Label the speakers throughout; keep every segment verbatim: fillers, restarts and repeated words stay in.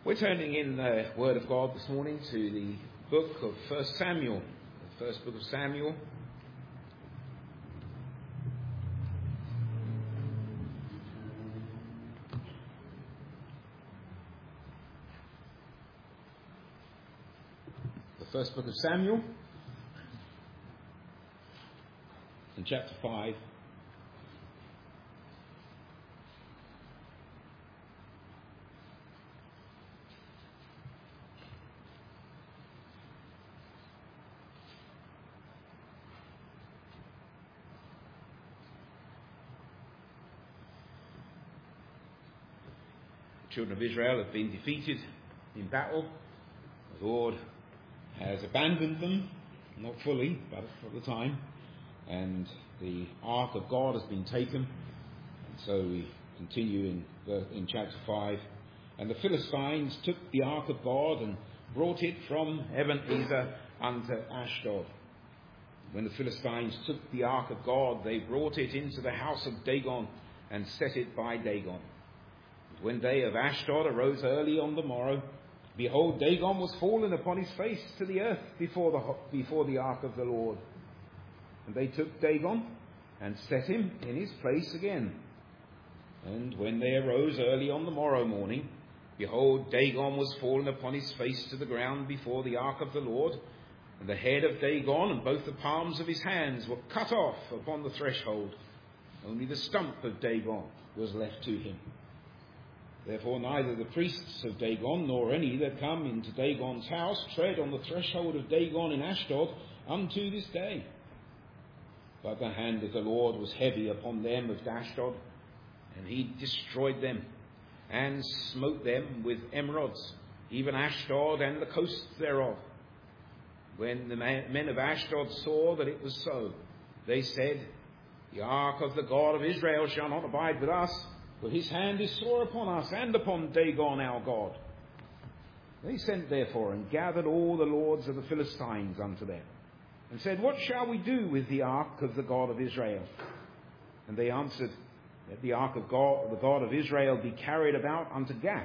Speaker 1: We're turning in the Word of God this morning to the book of First Samuel, the first book of Samuel. The first book of Samuel, in chapter five. The children of Israel have been defeated in battle. The Lord has abandoned them, not fully, but for the time. And the ark of God has been taken. And so we continue in, the, in chapter five. And the Philistines took the ark of God and brought it from Ebenezer unto Ashdod. When the Philistines took the ark of God, they brought it into the house of Dagon and set it by Dagon. And when they of Ashdod arose early on the morrow, behold, Dagon was fallen upon his face to the earth before the, before the ark of the Lord. And they took Dagon and set him in his place again. And when they arose early on the morrow morning, behold, Dagon was fallen upon his face to the ground before the ark of the Lord. And the head of Dagon and both the palms of his hands were cut off upon the threshold. Only the stump of Dagon was left to him. Therefore neither the priests of Dagon nor any that come into Dagon's house tread on the threshold of Dagon in Ashdod unto this day. But the hand of the Lord was heavy upon them of Ashdod, and he destroyed them, and smote them with emerods, even Ashdod and the coasts thereof. When the men of Ashdod saw that it was so, they said, The ark of the God of Israel shall not abide with us, for his hand is sore upon us and upon Dagon our God. They sent therefore and gathered all the lords of the Philistines unto them, and said, What shall we do with the ark of the God of Israel? And they answered, Let the ark of God, the God of Israel be carried about unto Gath.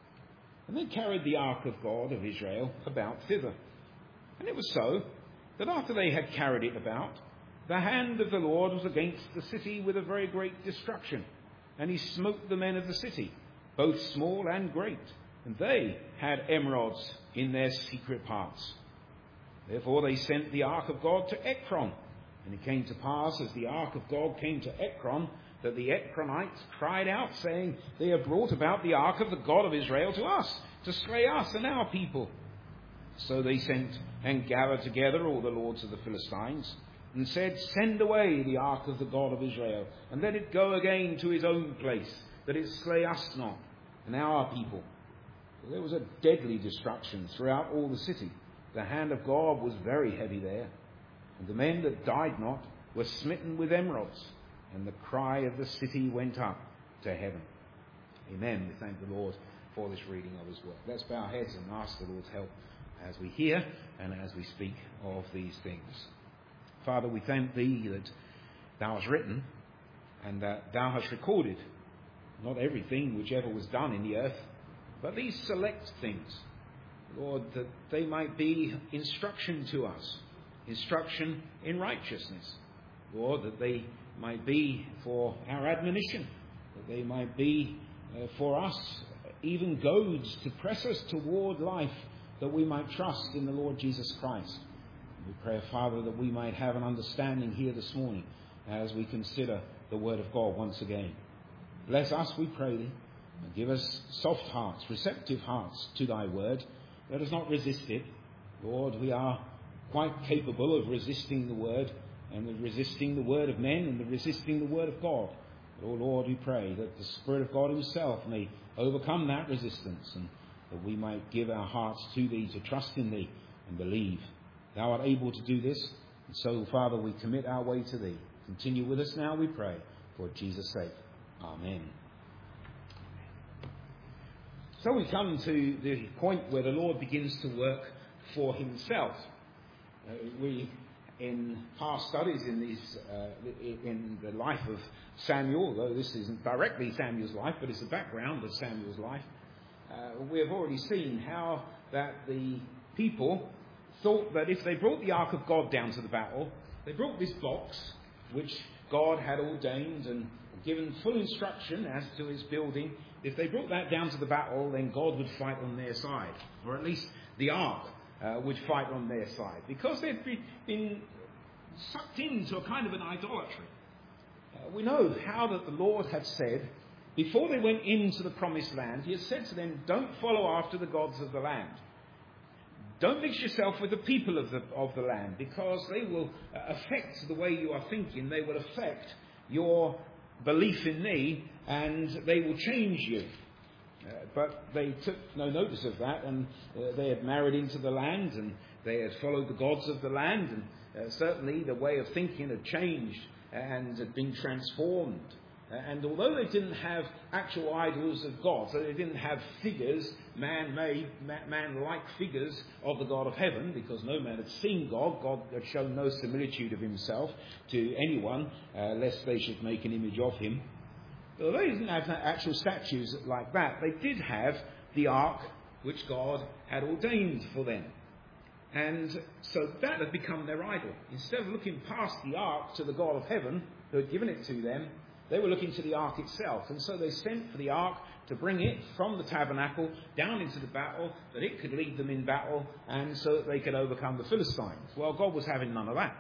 Speaker 1: And they carried the ark of God of Israel about thither. And it was so, that after they had carried it about, the hand of the Lord was against the city with a very great destruction. And he smote the men of the city, both small and great, and they had emerods in their secret parts. Therefore they sent the ark of God to Ekron. And it came to pass, as the ark of God came to Ekron, that the Ekronites cried out, saying, They have brought about the ark of the God of Israel to us, to slay us and our people. So they sent and gathered together all the lords of the Philistines, and said, Send away the ark of the God of Israel, and let it go again to his own place, that it slay us not, and our people. For there was a deadly destruction throughout all the city. The hand of God was very heavy there. And the men that died not were smitten with emerods, and the cry of the city went up to heaven. Amen. We thank the Lord for this reading of his word. Let's bow our heads and ask the Lord's help as we hear and as we speak of these things. Father, we thank thee that thou hast written and that thou hast recorded not everything which ever was done in the earth, but these select things, Lord, that they might be instruction to us, instruction in righteousness, Lord, that they might be for our admonition, that they might be uh, for us even goads to press us toward life, that we might trust in the Lord Jesus Christ. We pray, Father, that we might have an understanding here this morning as we consider the Word of God once again. Bless us, we pray thee, and give us soft hearts, receptive hearts to thy Word. Let us not resist it. Lord, we are quite capable of resisting the Word, and of resisting the Word of men, and of resisting the Word of God. But, oh Lord, we pray that the Spirit of God himself may overcome that resistance, and that we might give our hearts to thee, to trust in thee and believe. Thou art able to do this. And so, Father, we commit our way to thee. Continue with us now, we pray, for Jesus' sake. Amen. So we come to the point where the Lord begins to work for himself. Uh, we, in past studies in, these, uh, in the life of Samuel, although this isn't directly Samuel's life, but it's the background of Samuel's life, uh, we have already seen how that the people thought that if they brought the Ark of God down to the battle, they brought this box, which God had ordained and given full instruction as to its building. If they brought that down to the battle, then God would fight on their side, or at least the Ark uh, would fight on their side, because they'd been sucked into a kind of an idolatry. Uh, we know how that the Lord had said, before they went into the promised land, he had said to them, don't follow after the gods of the land. Don't mix yourself with the people of the, of the land, because they will affect the way you are thinking. They will affect your belief in me, and they will change you. Uh, but they took no notice of that, and uh, they had married into the land, and they had followed the gods of the land, and uh, certainly the way of thinking had changed and had been transformed. And although they didn't have actual idols of God, so they didn't have figures, man-made, man-like figures of the God of heaven, because no man had seen God. God had shown no similitude of himself to anyone, uh, lest they should make an image of him. But although they didn't have actual statues like that, they did have the ark which God had ordained for them. And so that had become their idol. Instead of looking past the ark to the God of heaven, who had given it to them, they were looking to the ark itself. And so they sent for the ark to bring it from the tabernacle down into the battle, that it could lead them in battle, and so that they could overcome the Philistines. Well, God was having none of that.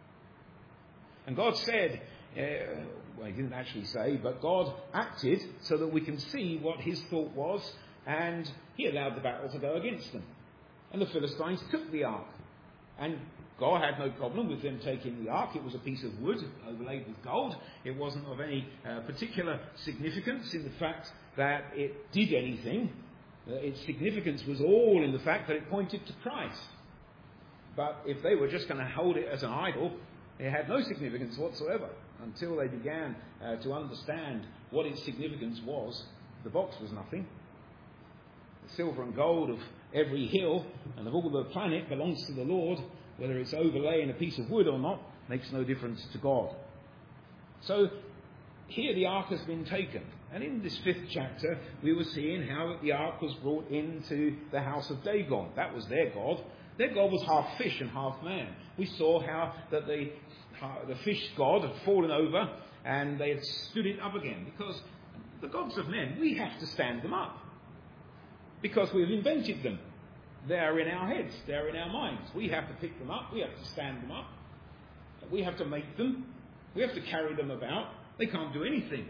Speaker 1: And God said, uh, well, he didn't actually say, but God acted so that we can see what his thought was, and he allowed the battle to go against them. And the Philistines took the ark. And God had no problem with them taking the ark. It was a piece of wood overlaid with gold. It wasn't of any uh, particular significance in the fact that it did anything. Uh, its significance was all in the fact that it pointed to Christ. But if they were just going to hold it as an idol, it had no significance whatsoever until they began uh, to understand what its significance was. The box was nothing. The silver and gold of every hill and of all the planet belongs to the Lord. Whether it's overlaying a piece of wood or not makes no difference to God. So here the ark has been taken. And in this fifth chapter, we were seeing how the ark was brought into the house of Dagon. That was their god. Their god was half fish and half man. We saw how that the, uh, the fish god had fallen over and they had stood it up again. Because the gods of men, we have to stand them up. Because we've invented them. They are in our heads. They are in our minds. We have to pick them up. We have to stand them up. We have to make them. We have to carry them about. They can't do anything.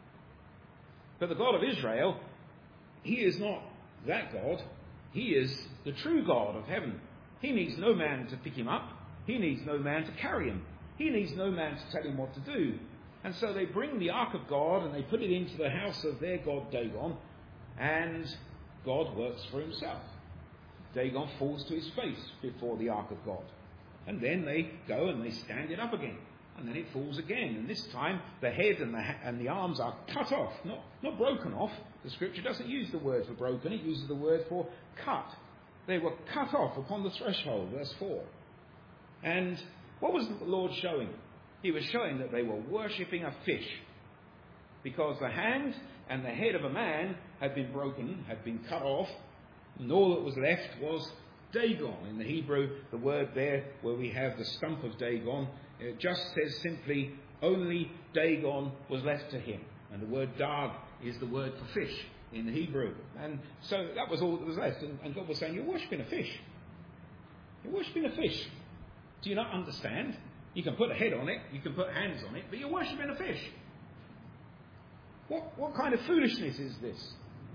Speaker 1: But the God of Israel, he is not that God. He is the true God of heaven. He needs no man to pick him up. He needs no man to carry him. He needs no man to tell him what to do. And so they bring the ark of God and they put it into the house of their god Dagon, and God works for himself. Dagon falls to his face before the ark of God. And then they go and they stand it up again. And then it falls again. And this time the head and the, ha- and the arms are cut off, not, not broken off. The scripture doesn't use the word for broken, it uses the word for cut. They were cut off upon the threshold, verse four. And what was the Lord showing? He was showing that they were worshipping a fish. Because the hand and the head of a man had been broken, had been cut off, and all that was left was Dagon. In the Hebrew, the word there where we have the stump of Dagon, it just says simply, only Dagon was left to him. And the word dag is the word for fish in the Hebrew. And so that was all that was left. And, and God was saying, you're worshipping a fish. You're worshipping a fish. Do you not understand? You can put a head on it, you can put hands on it, but you're worshipping a fish. What, what kind of foolishness is this?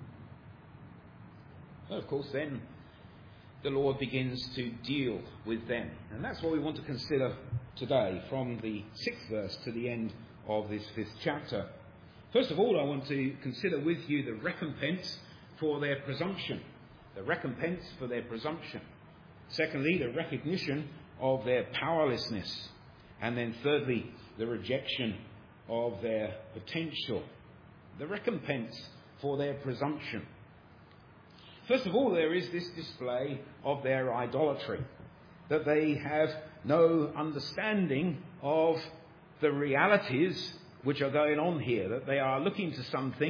Speaker 1: Well, of course, then the Lord begins to deal with them. And that's what we want to consider today, from the sixth verse to the end of this fifth chapter. First of all, I want to consider with you the recompense for their presumption. The recompense for their presumption. Secondly, the recognition of their powerlessness. And then thirdly, the rejection of their potential. The recompense for their presumption. First of all, there is this display of their idolatry, that they have no understanding of the realities which are going on here, that they are looking to something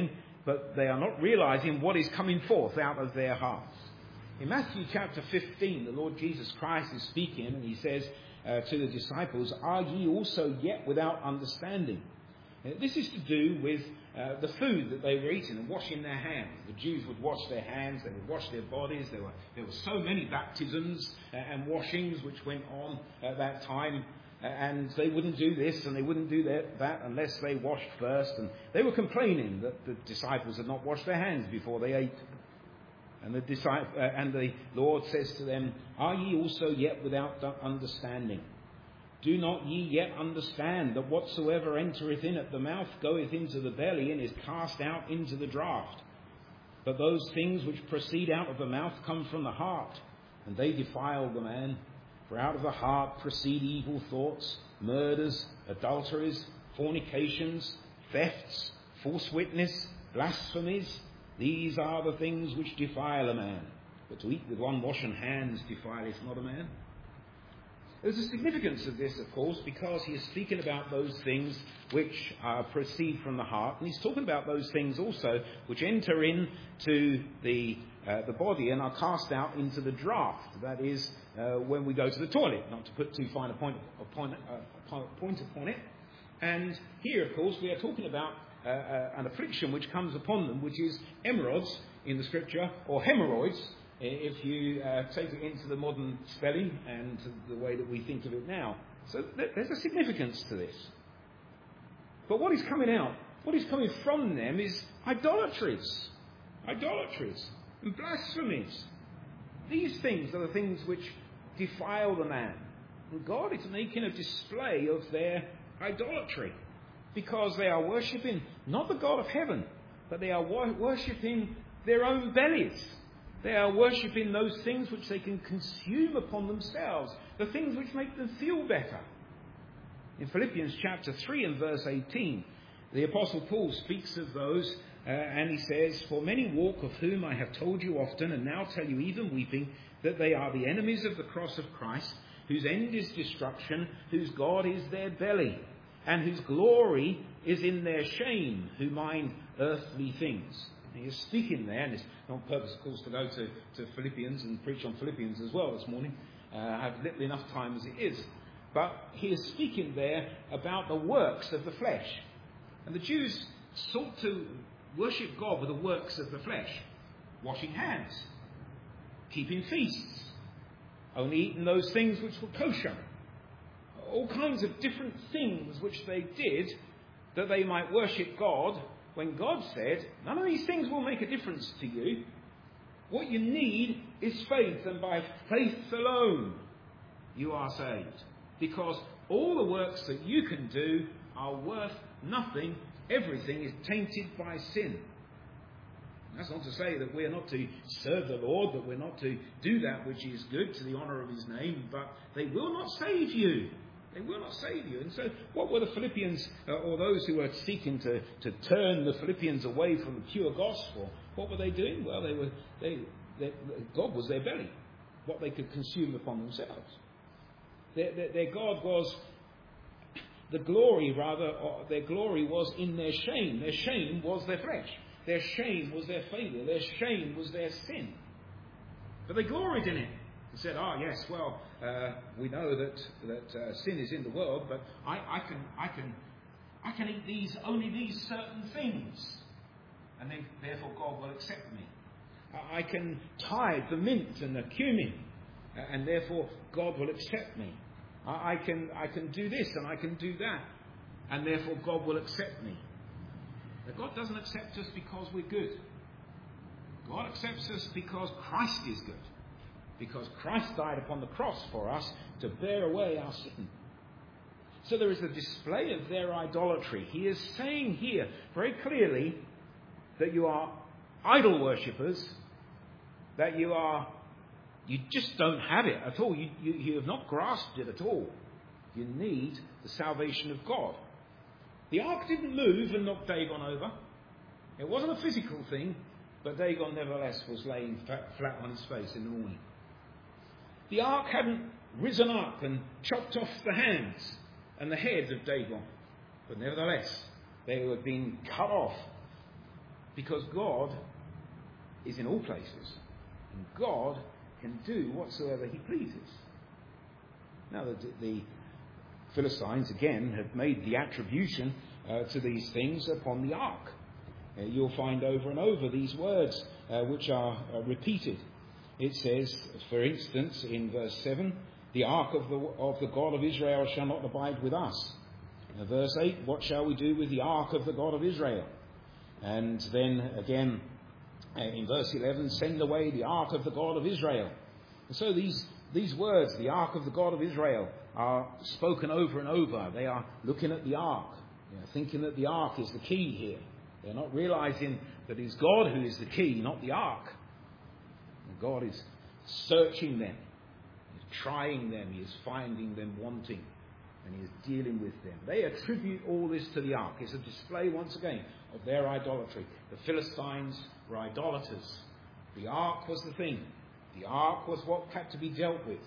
Speaker 1: but they are not realizing what is coming forth out of their hearts. In Matthew chapter fifteen, the Lord Jesus Christ is speaking, and he says uh, to the disciples, "Are ye also yet without understanding?" Uh, this is to do with uh, the food that they were eating and washing their hands. The Jews would wash their hands, they would wash their bodies. There were, there were so many baptisms uh, and washings which went on at that time. Uh, and they wouldn't do this and they wouldn't do that, that unless they washed first. And they were complaining that the disciples had not washed their hands before they ate. And the, disciple, uh, and the Lord says to them, "Are ye also yet without understanding? Do not ye yet understand that whatsoever entereth in at the mouth goeth into the belly and is cast out into the draught? But those things which proceed out of the mouth come from the heart, and they defile the man. For out of the heart proceed evil thoughts, murders, adulteries, fornications, thefts, false witness, blasphemies. These are the things which defile a man. But to eat with unwashen hands defileth not a man." There's a significance of this, of course, because he is speaking about those things which uh, proceed from the heart, and he's talking about those things also which enter into the uh, the body and are cast out into the draught. That is, uh, when we go to the toilet, not to put too fine a point, a point, uh, a point upon it. And here, of course, we are talking about uh, uh, an affliction which comes upon them, which is emerods in the Scripture, or hemorrhoids, if you uh, take it into the modern spelling and the way that we think of it now. So th- there's a significance to this. But what is coming out, what is coming from them is idolatries. Idolatries and blasphemies. These things are the things which defile the man. And God is making a display of their idolatry, because they are worshipping not the God of heaven, but they are wor- worshipping their own bellies. They are worshipping those things which they can consume upon themselves, the things which make them feel better. In Philippians chapter three and verse eighteen, the Apostle Paul speaks of those, uh, and he says, "For many walk, of whom I have told you often, and now tell you even weeping, that they are the enemies of the cross of Christ, whose end is destruction, whose God is their belly, and whose glory is in their shame, who mind earthly things." He is speaking there, and it's not on purpose, of course, to go to, to Philippians and preach on Philippians as well this morning. Uh, I have little enough time as it is. But he is speaking there about the works of the flesh. And the Jews sought to worship God with the works of the flesh. Washing hands, keeping feasts, only eating those things which were kosher. All kinds of different things which they did that they might worship God, when God said, none of these things will make a difference to you. What you need is faith, and by faith alone you are saved. Because all the works that you can do are worth nothing. Everything is tainted by sin. That's not to say that we are not to serve the Lord, that we're not to do that which is good to the honour of his name, but they will not save you. They will not save you. And so what were the Philippians, uh, or those who were seeking to, to turn the Philippians away from the pure gospel, what were they doing? Well, they were they, they God was their belly, what they could consume upon themselves. Their, their, their God was, the glory rather, or their glory was in their shame. Their shame was their flesh. Their shame was their failure. Their shame was their sin. But they gloried in it. He said, "Ah, oh, yes, well, uh, we know that that uh, sin is in the world, but I, I can, I can, I can eat these only these certain things, and then therefore God will accept me. I can tithe the mint and the cumin, uh, and therefore God will accept me. I, I can, I can do this and I can do that, and therefore God will accept me." But God doesn't accept us because we're good. God accepts us because Christ is good. Because Christ died upon the cross for us to bear away our sin. So there is a display of their idolatry. He is saying here very clearly that you are idol worshippers, that you are, you just don't have it at all. You, you, you have not grasped it at all. You need the salvation of God. The ark didn't move and knock Dagon over. It wasn't a physical thing, but Dagon nevertheless was laying flat on his face in the morning. The ark hadn't risen up and chopped off the hands and the head of Dagon, but nevertheless they were being cut off Because God is in all places. And God can do whatsoever he pleases. Now, the, the Philistines, again, have made the attribution uh, to these things upon the ark. Uh, you'll find over and over these words uh, which are uh, repeated. It says, for instance, in verse seven, the ark of the, of the God of Israel shall not abide with us. Uh, verse eight, what shall we do with the ark of the God of Israel? And then again, uh, in verse eleven, send away the ark of the God of Israel. And so these, these words, the ark of the God of Israel, are spoken over and over. They are looking at the ark, you know, thinking that the ark is the key here. They're not realizing that it's God who is the key, not the ark. And God is searching them. He's trying them. He is finding them wanting. And he is dealing with them. They attribute all this to the ark. It's a display, once again, of their idolatry. The Philistines were idolaters. The ark was the thing. The ark was what had to be dealt with.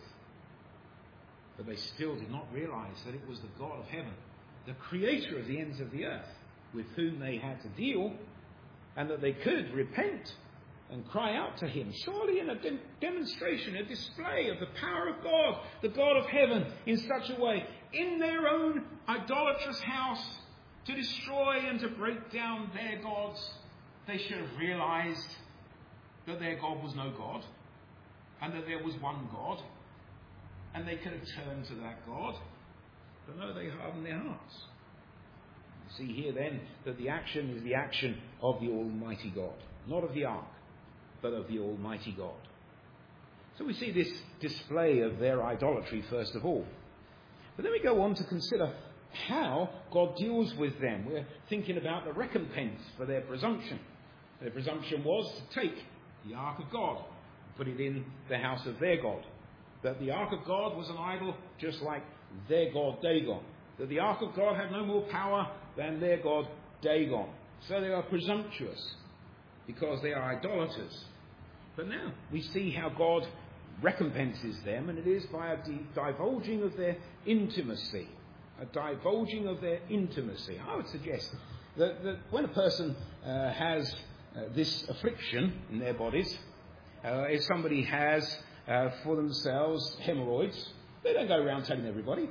Speaker 1: But they still did not realize that it was the God of heaven, the creator of the ends of the earth, with whom they had to deal, and that they could repent and cry out to him, surely in a de- demonstration, a display of the power of God, the God of heaven, in such a way, in their own idolatrous house, to destroy and to break down their gods. They should have realized that their God was no God, and that there was one God, and they could have turned to that God. But no, they hardened their hearts. You see here then that the action is the action of the Almighty God. Not of the ark, but of the Almighty God. So we see this display of their idolatry first of all. But then we go on to consider how God deals with them. We're thinking about the recompense for their presumption. Their presumption was to take the ark of God and put it in the house of their God. That the ark of God was an idol just like their god Dagon. That the ark of God had no more power than their god Dagon. So they are presumptuous because they are idolaters. But now we see how God recompenses them, and it is by a divulging of their intimacy. A divulging of their intimacy. I would suggest that, that when a person uh, has uh, this affliction in their bodies, uh, if somebody has Uh, for themselves hemorrhoids, they don't go around telling everybody.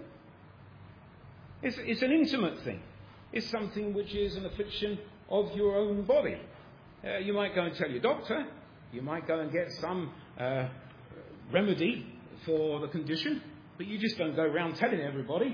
Speaker 1: It's, it's an intimate thing. It's something which is an affliction of your own body. Uh, you might go and tell your doctor. You might go and get some uh, remedy for the condition, but you just don't go around telling everybody.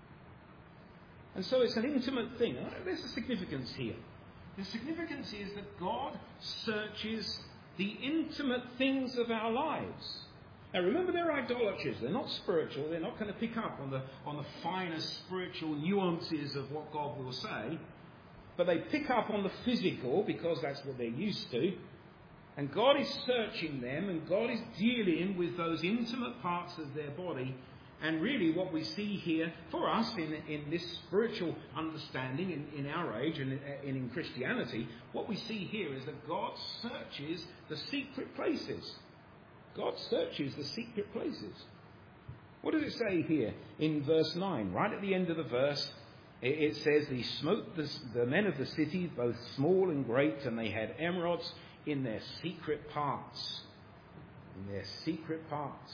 Speaker 1: And so it's an intimate thing. There's a significance here. The significance is that God searches the intimate things of our lives. Now remember, they're idolaters. They're not spiritual. They're not going to pick up on the on the finer spiritual nuances of what God will say. But they pick up on the physical because that's what they're used to. And God is searching them, and God is dealing with those intimate parts of their body. And really what we see here for us in, in this spiritual understanding in, in our age and in, in Christianity, what we see here is that God searches the secret places. God searches the secret places. What does it say here in verse nine? Right at the end of the verse, it, it says, He smote the, the men of the city, both small and great, and they had emeralds in their secret parts. In their secret parts.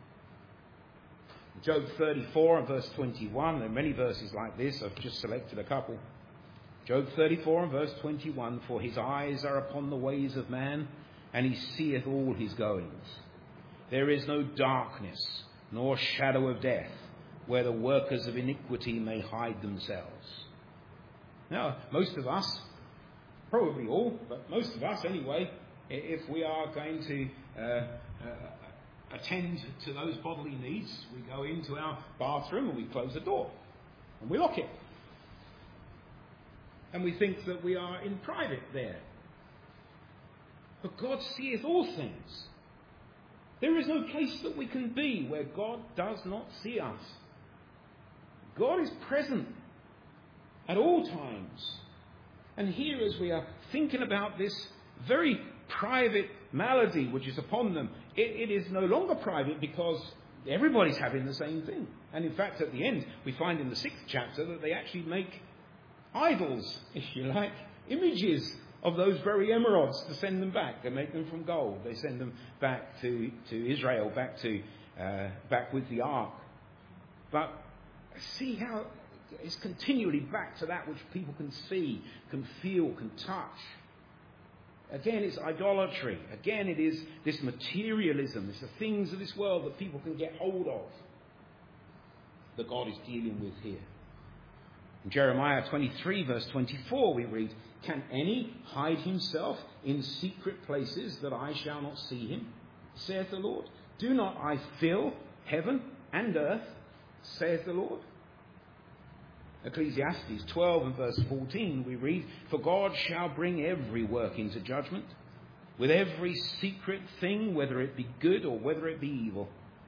Speaker 1: Job thirty-four and verse twenty-one, there are many verses like this, I've just selected a couple. Job thirty-four and verse twenty-one, for his eyes are upon the ways of man, and he seeth all his goings. There is no darkness, nor shadow of death, where the workers of iniquity may hide themselves. Now, most of us, probably all, but most of us anyway, if we are going to uh, uh, attend to those bodily needs, we go into our bathroom and we close the door and we lock it. And we think that we are in private there. But God seeth all things. There is no place that we can be where God does not see us. God is present at all times. And here, as we are thinking about this very private malady which is upon them, it, it is no longer private because everybody's having the same thing. And in fact, at the end, we find in the sixth chapter that they actually make idols, if you like, images of those very emeralds to send them back. They make them from gold. They send them back to, to Israel, back to uh, back with the ark. But see how it's continually back to that which people can see, can feel, can touch. Again, it's idolatry. Again, it is this materialism. It's the things of this world that people can get hold of that God is dealing with here. In Jeremiah twenty-three, verse twenty-four, we read, "Can any hide himself in secret places that I shall not see him, saith the Lord? Do not I fill heaven and earth, saith the Lord?" Ecclesiastes twelve and verse fourteen, we read, "For God shall bring every work into judgment, with every secret thing, whether it be good or whether it be evil."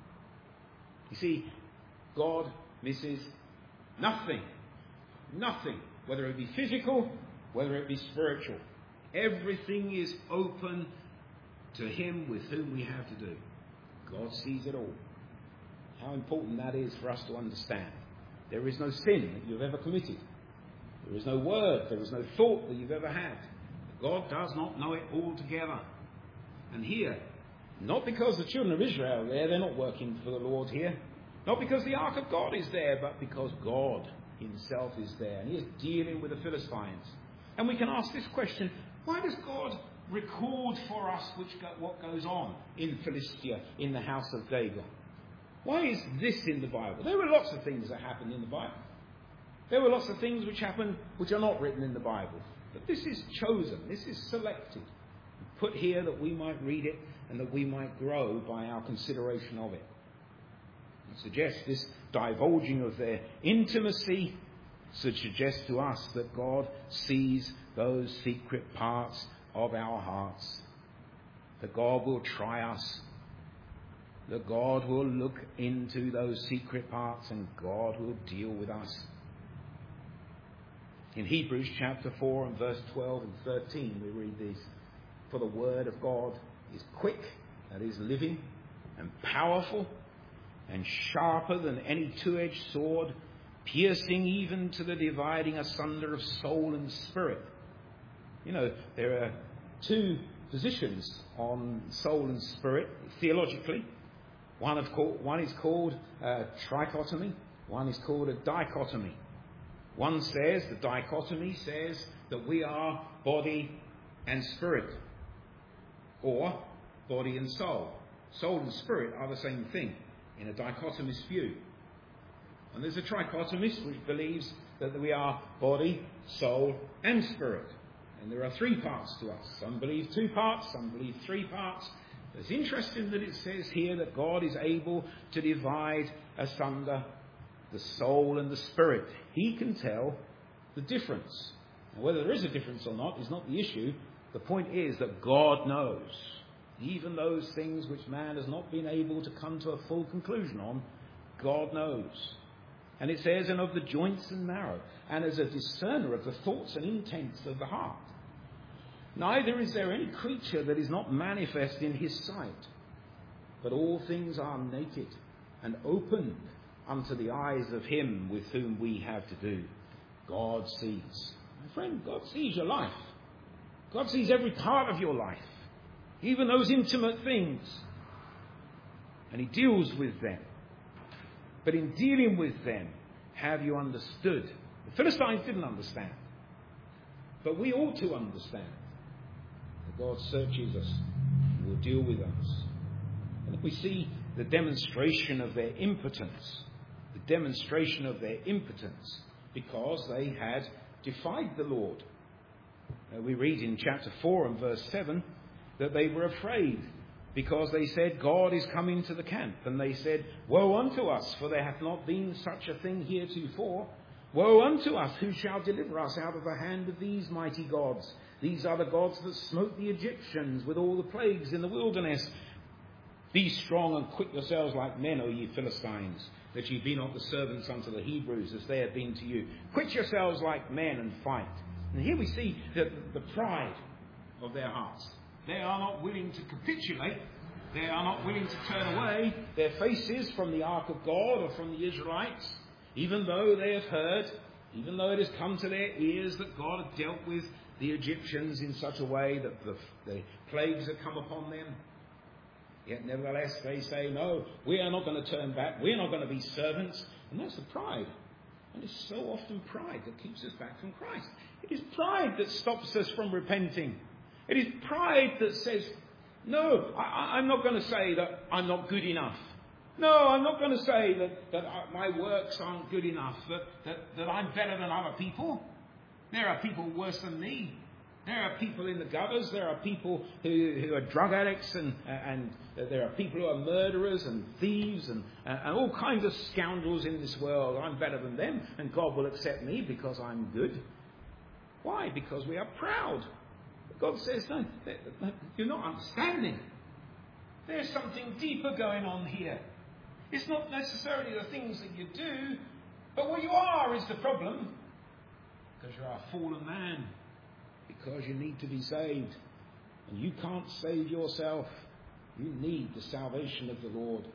Speaker 1: You see, God misses nothing. Nothing. Whether it be physical, whether it be spiritual. Everything is open to him with whom we have to do. God sees it all. How important that is for us to understand. There is no sin that you've ever committed. There is no word, there is no thought that you've ever had. God does not know it altogether. And here, not because the children of Israel are there, they're not working for the Lord here. Not because the ark of God is there, but because God himself is there. And he is dealing with the Philistines. And we can ask this question, why does God record for us which go, what goes on in Philistia, in the house of Dagon? Why is this in the Bible? There were lots of things that happened in the Bible. There were lots of things which happened which are not written in the Bible. But this is chosen, this is selected, put here that we might read it and that we might grow by our consideration of it. It suggests this divulging of their intimacy should suggest to us that God sees those secret parts of our hearts, that God will try us, that God will look into those secret parts and God will deal with us. In Hebrews chapter four and verse twelve and thirteen we read this, "For the word of God is quick," that is living, "and powerful, and sharper than any two-edged sword, piercing even to the dividing asunder of soul and spirit." You know, there are two positions on soul and spirit theologically. One, of co- one is called a trichotomy, one is called a dichotomy. One says, the dichotomy says that we are body and spirit, or body and soul. Soul and spirit are the same thing in a dichotomist view. And there's a trichotomist which believes that we are body, soul and spirit. And there are three parts to us. Some believe two parts, some believe three parts. It's interesting that it says here that God is able to divide asunder the soul and the spirit. He can tell the difference. Now, whether there is a difference or not is not the issue. The point is that God knows. Even those things which man has not been able to come to a full conclusion on, God knows. And it says, "and of the joints and marrow, and as a discerner of the thoughts and intents of the heart. Neither is there any creature that is not manifest in his sight, but all things are naked and opened unto the eyes of him with whom we have to do." God sees. My friend, God sees your life. God sees every part of your life, even those intimate things. And he deals with them. But in dealing with them, have you understood? The Philistines didn't understand. But we ought to understand that God searches us and will deal with us. And if we see the demonstration of their impotence, the demonstration of their impotence, because they had defied the Lord. Uh, we read in chapter four and verse seven that they were afraid because they said, "God is come into the camp." And they said, "Woe unto us, for there hath not been such a thing heretofore. Woe unto us, who shall deliver us out of the hand of these mighty gods? These are the gods that smote the Egyptians with all the plagues in the wilderness. Be strong and quit yourselves like men, O ye Philistines, that ye be not the servants unto the Hebrews as they have been to you. Quit yourselves like men and fight." And here we see the, the pride of their hearts. They are not willing to capitulate. They are not willing to turn away their faces from the ark of God or from the Israelites, even though they have heard, even though it has come to their ears that God had dealt with the Egyptians in such a way that the, the plagues have come upon them. Yet nevertheless they say, no, we are not going to turn back. We're not going to be servants. And that's the pride. And it's so often pride that keeps us back from Christ. It is pride that stops us from repenting. It is pride that says, no, I, I'm not going to say that I'm not good enough. No, I'm not going to say that, that my works aren't good enough, that, that, that I'm better than other people. There are people worse than me. There are people in the gutters. There are people who, who are drug addicts, and, and there are people who are murderers and thieves and, and all kinds of scoundrels in this world. I'm better than them, and God will accept me because I'm good. Why? Because we are proud. God says, no, you're not understanding. There's something deeper going on here. It's not necessarily the things that you do, but what you are is the problem. Because you're a fallen man. Because you need to be saved. And you can't save yourself. You need the salvation of the Lord.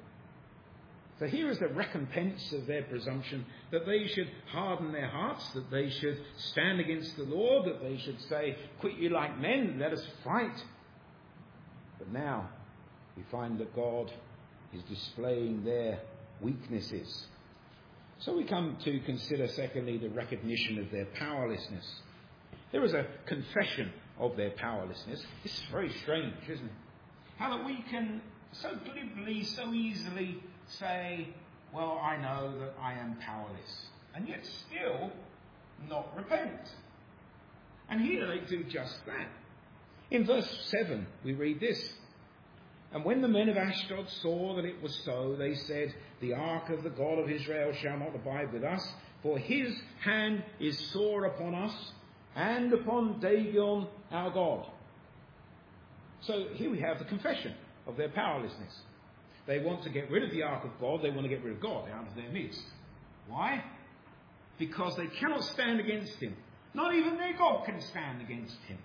Speaker 1: So here is the recompense of their presumption, that they should harden their hearts, that they should stand against the Lord, that they should say, quit you like men, let us fight. But now we find that God is displaying their weaknesses. So we come to consider, secondly, the recognition of their powerlessness. There is a confession of their powerlessness. This is very strange, isn't it? How that we can so glibly, so easily say, well, I know that I am powerless, and yet still not repent. And here they do just that. In verse seven, we read this. And when the men of Ashdod saw that it was so, they said, the ark of the God of Israel shall not abide with us, for his hand is sore upon us, and upon Dagon our God. So here we have the confession of their powerlessness. They want to get rid of the ark of God. They want to get rid of God out of their midst. Why? Because they cannot stand against him. Not even their God can stand against him.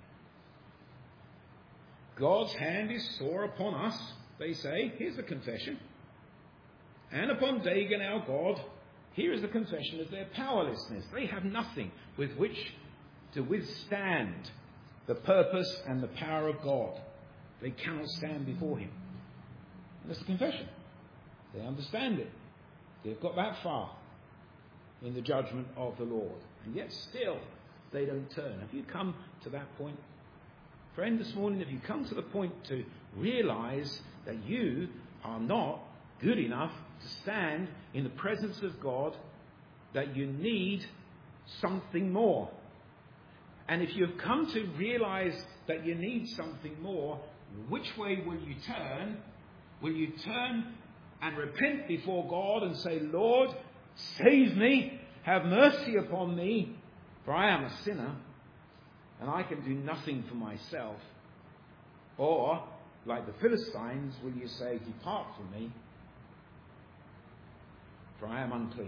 Speaker 1: God's hand is sore upon us, they say. Here's the confession. And upon Dagon our God, here is the confession of their powerlessness. They have nothing with which to withstand the purpose and the power of God. They cannot stand before him. And that's the confession. They understand it. They've got that far in the judgment of the Lord. And yet still they don't turn. Have you come to that point? Friend, this morning, have you come to the point to realise that you are not good enough to stand in the presence of God, that you need something more? And if you've come to realise that you need something more, which way will you turn? Will you turn and repent before God and say, Lord, save me, have mercy upon me, for I am a sinner, and I can do nothing for myself? Or, like the Philistines, will you say, depart from me, for I am unclean?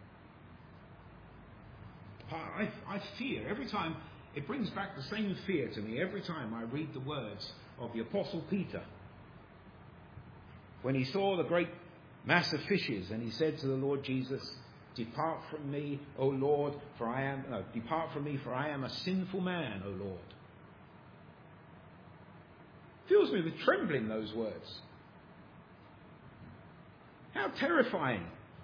Speaker 1: I, I fear every time. It brings back the same fear to me every time I read the words of the Apostle Peter. When he saw the great mass of fishes, and he said to the Lord Jesus, depart from me, O Lord, for I am, no, depart from me, for I am a sinful man, O Lord. Fills me with trembling, those words. How terrifying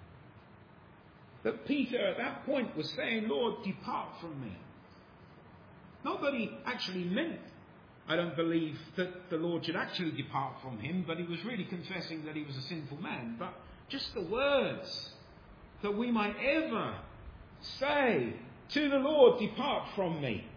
Speaker 1: that Peter at that point was saying, Lord, depart from me. Not that he actually meant, I don't believe, that the Lord should actually depart from him, but he was really confessing that he was a sinful man. But just the words that we might ever say to the Lord, depart from me.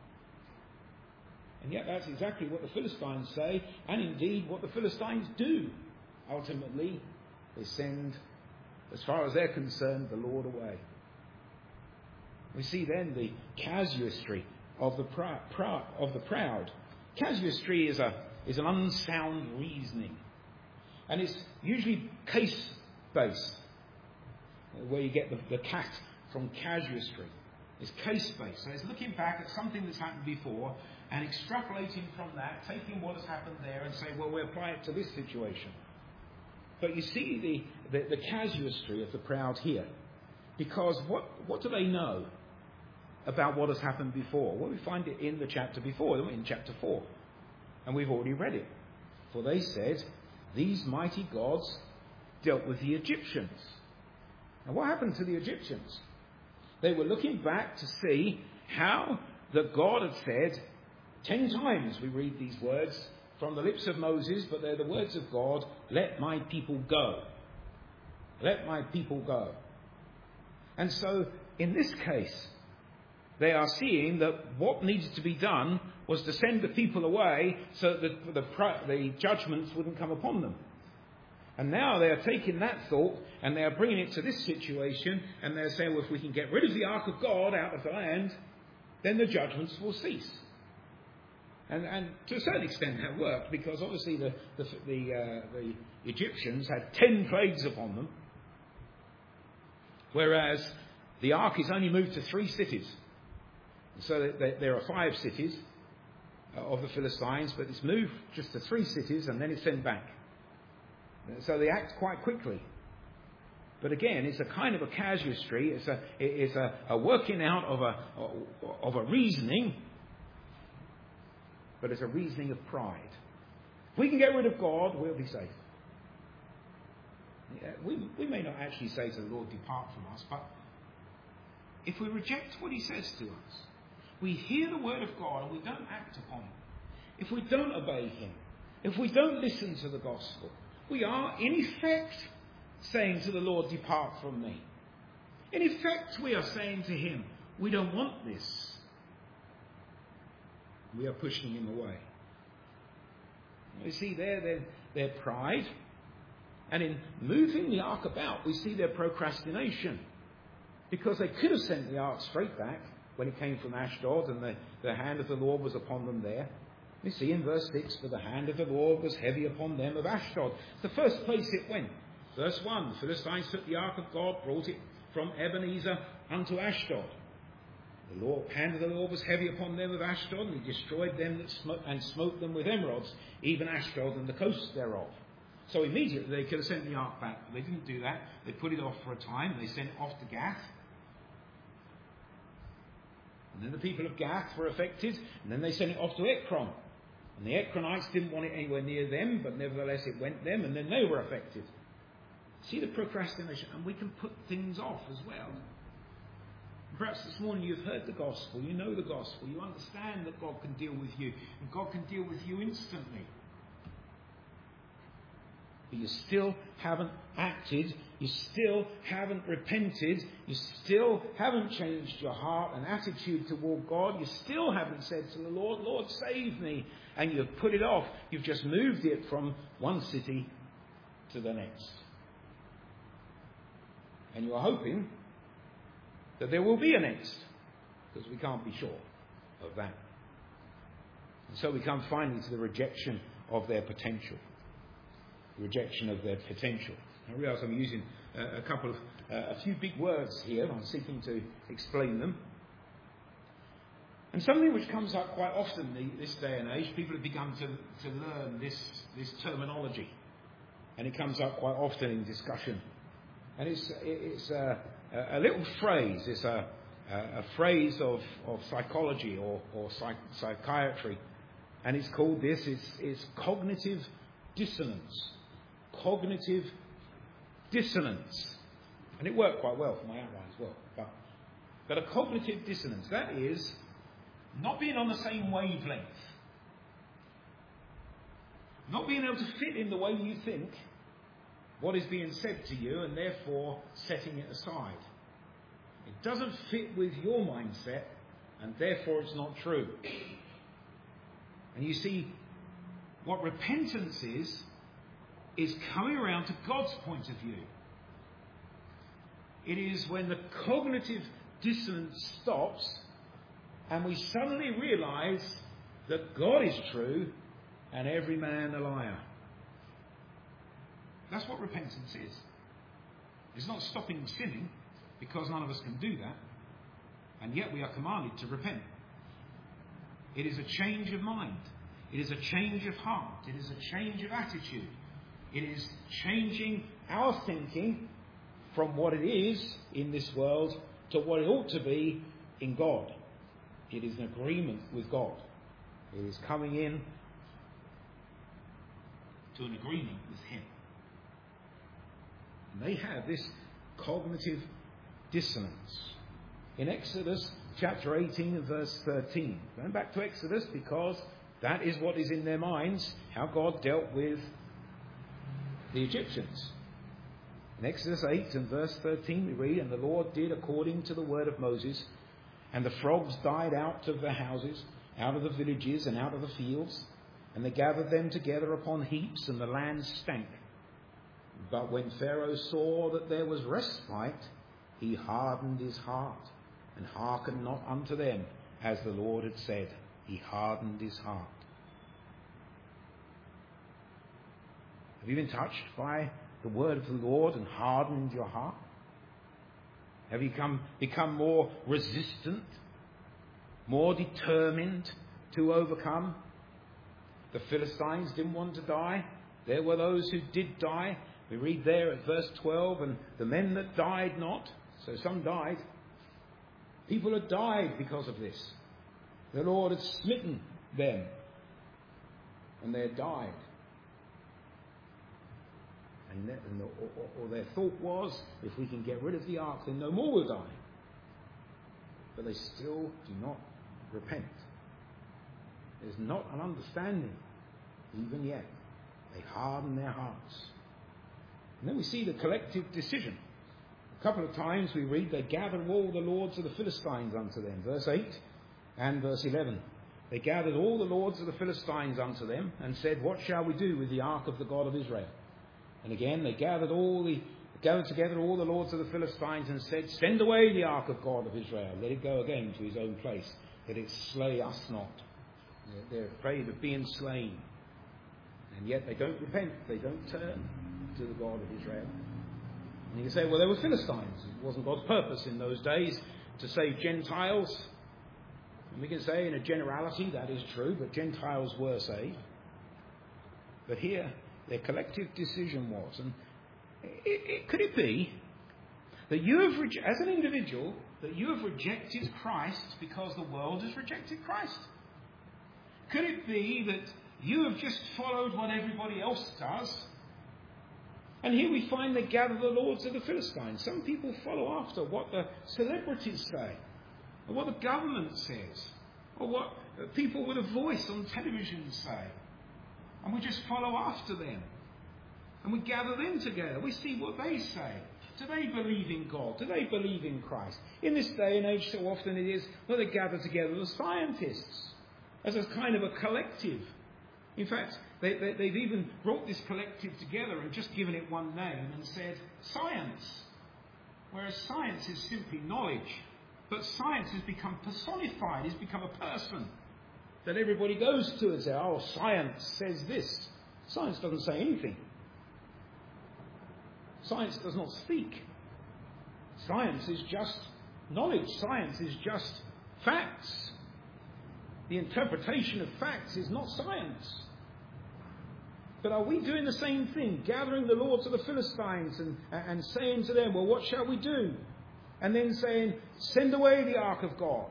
Speaker 1: And yet that's exactly what the Philistines say, and indeed what the Philistines do. Ultimately, they send, as far as they're concerned, the Lord away. We see then the casuistry of the prou- prou- of the proud. Casuistry is a is an unsound reasoning, and it's usually case-based, where you get the, the cat from casuistry. It's case-based, so it's looking back at something that's happened before and extrapolating from that, taking what has happened there and saying, well, we'll apply it to this situation. But you see the, the, the casuistry of the proud here, because what what do they know? about what has happened before? Well, we find it in the chapter before, in chapter four. And we've already read it. For they said, these mighty gods dealt with the Egyptians. Now, what happened to the Egyptians? They were looking back to see how that God had said, ten times we read these words from the lips of Moses, but they're the words of God, let my people go. Let my people go. And so, in this case, they are seeing that what needed to be done was to send the people away so that the, the, the judgments wouldn't come upon them. And now they are taking that thought and they are bringing it to this situation, and they're saying, well, if we can get rid of the ark of God out of the land, then the judgments will cease. And, and to a certain extent that worked, because obviously the, the, the, uh, the Egyptians had ten plagues upon them, whereas the ark is only moved to three cities. So there are five cities of the Philistines, but it's moved just to three cities and then it's sent back. So they act quite quickly. But again, it's a kind of a casuistry. It's a it's a, a working out of a of a reasoning, but it's a reasoning of pride. If we can get rid of God, we'll be safe. Yeah, we we may not actually say to the Lord, "Depart from us," but if we reject what He says to us, we hear the word of God and we don't act upon it. If we don't obey Him, if we don't listen to the gospel, we are in effect saying to the Lord, depart from me. In effect, we are saying to Him, we don't want this. We are pushing Him away. You see there their, their pride, and in moving the ark about, we see their procrastination. Because they could have sent the ark straight back when it came from Ashdod, and the, the hand of the Lord was upon them there. You see in verse six, for the hand of the Lord was heavy upon them of Ashdod. It's the first place it went. Verse one, the Philistines took the ark of God, brought it from Ebenezer unto Ashdod. The Lord, hand of the Lord was heavy upon them of Ashdod, and He destroyed them that smote, and smote them with emerods, even Ashdod and the coast thereof. So immediately they could have sent the ark back, but they didn't do that. They put it off for a time. They sent it off to Gath. And then the people of Gath were affected, and then they sent it off to Ekron. And the Ekronites didn't want it anywhere near them, but nevertheless it went them, and then they were affected. See the procrastination, and we can put things off as well. Perhaps this morning you've heard the gospel, you know the gospel, you understand that God can deal with you, and God can deal with you instantly. But you still haven't acted, you still haven't repented, you still haven't changed your heart and attitude toward God, you still haven't said to the Lord, Lord, save me, and you've put it off. You've just moved it from one city to the next. And you are hoping that there will be a next, because we can't be sure of that. And so we come finally to the rejection of their potential. Rejection of their potential. I realise I'm using uh, a couple of, uh, a few big words here. I'm seeking to explain them. And something which comes up quite often in this day and age, people have begun to, to learn this, this terminology. And it comes up quite often in discussion. And it's, it's a, a little phrase. It's a, a phrase of, of psychology or, or psych, psychiatry. And it's called this, it's, it's cognitive dissonance. Cognitive dissonance. And it worked quite well for my outline as well. But, but a cognitive dissonance, that is not being on the same wavelength. Not being able to fit in the way you think what is being said to you, and therefore setting it aside. It doesn't fit with your mindset, and therefore it's not true. And you see, what repentance is, is coming around to God's point of view. It is when the cognitive dissonance stops and we suddenly realise that God is true and every man a liar. That's what repentance is. It's not stopping sinning, because none of us can do that, and yet we are commanded to repent. It is a change of mind. It is a change of heart. It is a change of attitude. It is changing our thinking from what it is in this world to what it ought to be in God. It is an agreement with God. It is coming in to an agreement with Him. And they have this cognitive dissonance. In Exodus chapter eighteen and verse thirteen, going back to Exodus because that is what is in their minds, how God dealt with the Egyptians. In Exodus eight and verse thirteen we read, "And the Lord did according to the word of Moses, and the frogs died out of their houses, out of the villages and out of the fields, and they gathered them together upon heaps, and the land stank. But when Pharaoh saw that there was respite, he hardened his heart, and hearkened not unto them, as the Lord had said." He hardened his heart. Have you been touched by the word of the Lord and hardened your heart? Have you come, become more resistant, more determined to overcome? The Philistines didn't want to die. There were those who did die. We read there at verse twelve, "And the men that died not," so some died. People had died because of this. The Lord had smitten them, and they had died. And, that, and the, or, or their thought was, if we can get rid of the ark, then no more will die. But they still do not repent. There's not an understanding, even yet. They harden their hearts. And then we see the collective decision. A couple of times we read, "They gathered all the lords of the Philistines unto them." Verse eight and verse eleven. "They gathered all the lords of the Philistines unto them, and said, What shall we do with the ark of the God of Israel? And again, they gathered all the gathered together all the lords of the Philistines, and said, Send away the ark of God of Israel. Let it go again to his own place, that it slay us not." They're afraid of being slain. And yet they don't repent. They don't turn to the God of Israel. And you can say, well, they were Philistines. It wasn't God's purpose in those days to save Gentiles. And we can say in a generality that is true, but Gentiles were saved. But here, their collective decision was, and it, it, could it be that you have, reje- as an individual, that you have rejected Christ because the world has rejected Christ? Could it be that you have just followed what everybody else does? And here we find they gather the lords of the Philistines. Some people follow after what the celebrities say, or what the government says, or what people with a voice on television say. And we just follow after them. And we gather them together. We see what they say. Do they believe in God? Do they believe in Christ? In this day and age, so often it is, well, they gather together the scientists as a kind of a collective. In fact, they, they, they've even brought this collective together and just given it one name and said science. Whereas science is simply knowledge. But science has become personified, has become a person that everybody goes to and says, oh, science says this. Science doesn't say anything. Science does not speak. Science is just knowledge. Science is just facts. The interpretation of facts is not science. But are we doing the same thing? Gathering the lords of the Philistines and, and saying to them, well, what shall we do? And then saying, send away the ark of God.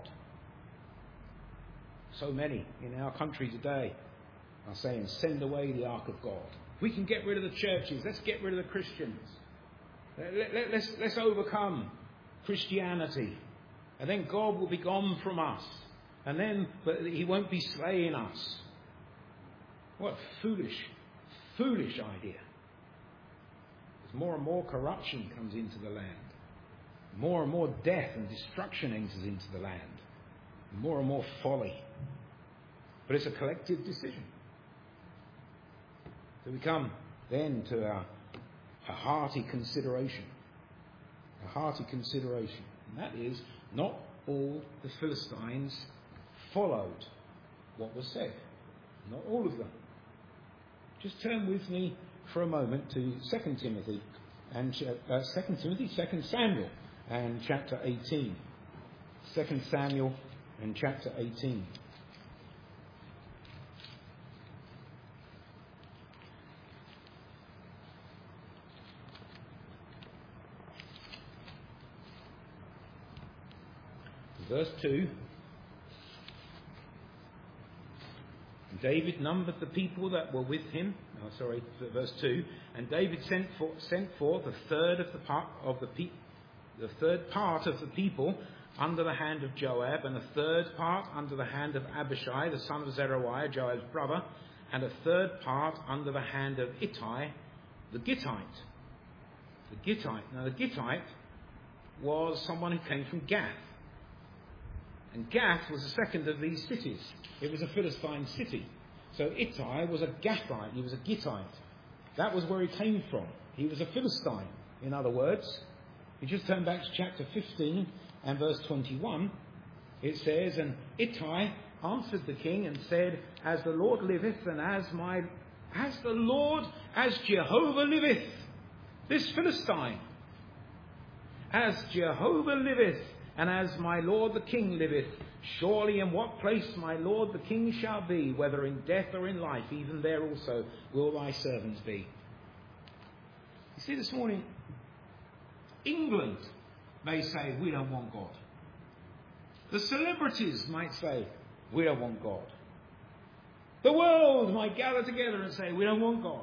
Speaker 1: So many in our country today are saying, send away the ark of God. We can get rid of the churches. Let's get rid of the Christians. Let, let, let's, let's overcome Christianity. And then God will be gone from us. And then but he won't be slaying us. What a foolish, foolish idea. As more and more corruption comes into the land. More and more death and destruction enters into the land. More and more folly. But it's a collective decision. So we come then to our, a hearty consideration. A hearty consideration. And that is, not all the Philistines followed what was said. Not all of them. Just turn with me for a moment to Second Timothy and uh, Second Timothy, Second Samuel and chapter eighteen. Second Samuel and chapter eighteen. Verse two. And David numbered the people that were with him. Oh, sorry, verse two. And David sent, for, sent forth a third of the part of the pe- the third part of the people under the hand of Joab, and a third part under the hand of Abishai, the son of Zeruiah, Joab's brother, and a third part under the hand of Ittai, the Gittite. The Gittite. Now, the Gittite was someone who came from Gath. And Gath was the second of these cities. It was a Philistine city. So Ittai was a Gathite. He was a Gittite. That was where he came from. He was a Philistine, in other words. You just turn back to chapter fifteen and verse twenty-one. It says, and Ittai answered the king and said, as the Lord liveth, and as my, as the Lord, as Jehovah liveth, this Philistine, as Jehovah liveth, and as my Lord the king liveth, surely in what place my Lord the king shall be, whether in death or in life, even there also will thy servants be. You see, this morning, England may say, we don't want God. The celebrities might say, we don't want God. The world might gather together and say, we don't want God.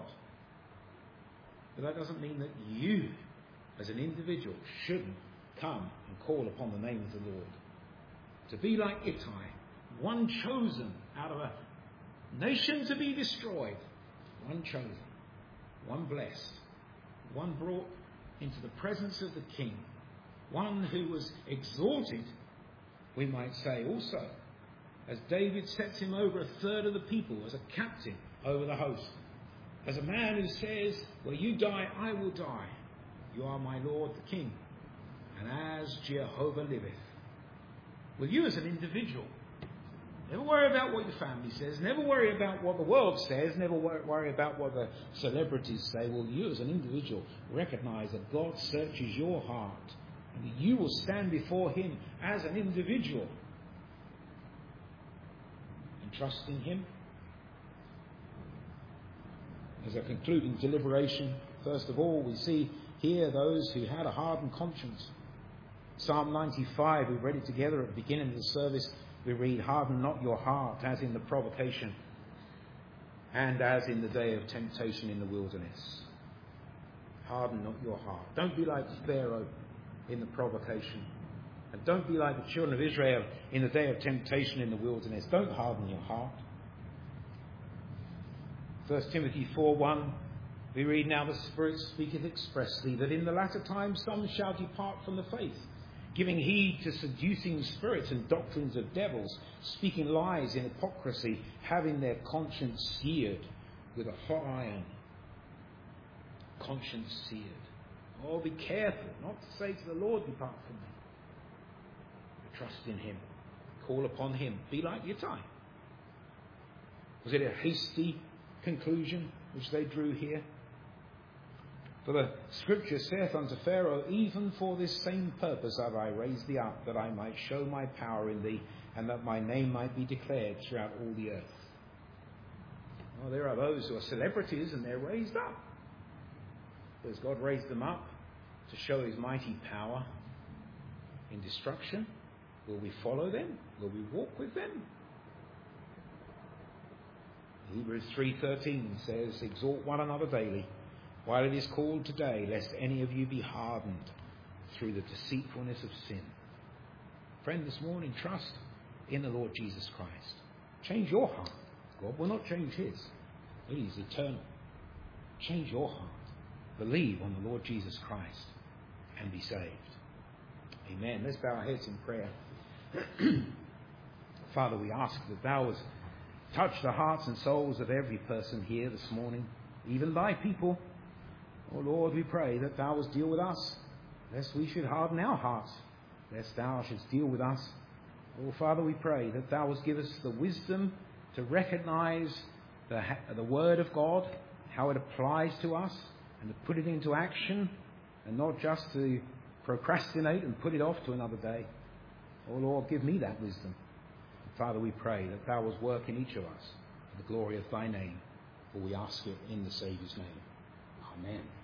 Speaker 1: But that doesn't mean that you, as an individual, shouldn't come and call upon the name of the Lord. To be like Ittai, one chosen out of a nation to be destroyed, one chosen, one blessed, one brought into the presence of the king, one who was exalted, we might say also, as David sets him over a third of the people, as a captain over the host, as a man who says, where you die, I will die. You are my Lord the king, and as Jehovah liveth. Will you as an individual, never worry about what your family says, never worry about what the world says, never worry about what the celebrities say. Will you as an individual recognize that God searches your heart and that you will stand before him as an individual and trust in him? As a concluding deliberation, first of all, we see here those who had a hardened conscience. Psalm ninety-five, we read it together at the beginning of the service. We read, harden not your heart as in the provocation and as in the day of temptation in the wilderness. Harden not your heart. Don't be like Pharaoh in the provocation. And don't be like the children of Israel in the day of temptation in the wilderness. Don't harden your heart. First Timothy four one, we read, now the Spirit speaketh expressly that in the latter times some shall depart from the faith, giving heed to seducing spirits and doctrines of devils, speaking lies in hypocrisy, having their conscience seared with a hot iron. Conscience seared. Oh, be careful not to say to the Lord, depart from me. But trust in him. Call upon him. Be like Ittai. Was it a hasty conclusion which they drew here? For the scripture saith unto Pharaoh, even for this same purpose have I raised thee up, that I might show my power in thee, and that my name might be declared throughout all the earth. Well, there are those who are celebrities and they're raised up. Does God raise them up to show his mighty power in destruction? Will we follow them? Will we walk with them? Hebrews three thirteen says, exhort one another daily, while it is called today, lest any of you be hardened through the deceitfulness of sin. Friend, this morning, trust in the Lord Jesus Christ. Change your heart. God will not change his. It is eternal. Change your heart. Believe on the Lord Jesus Christ and be saved. Amen. Let's bow our heads in prayer. Father, we ask that thou would touch the hearts and souls of every person here this morning, even thy people. Oh Lord, we pray that thou wouldst deal with us, lest we should harden our hearts, lest thou shouldst deal with us. Oh Father, we pray that thou wouldst give us the wisdom to recognize the, the word of God, how it applies to us, and to put it into action, and not just to procrastinate and put it off to another day. Oh Lord, give me that wisdom. Father, we pray that thou wouldst work in each of us for the glory of thy name, for we ask it in the Saviour's name. Amen.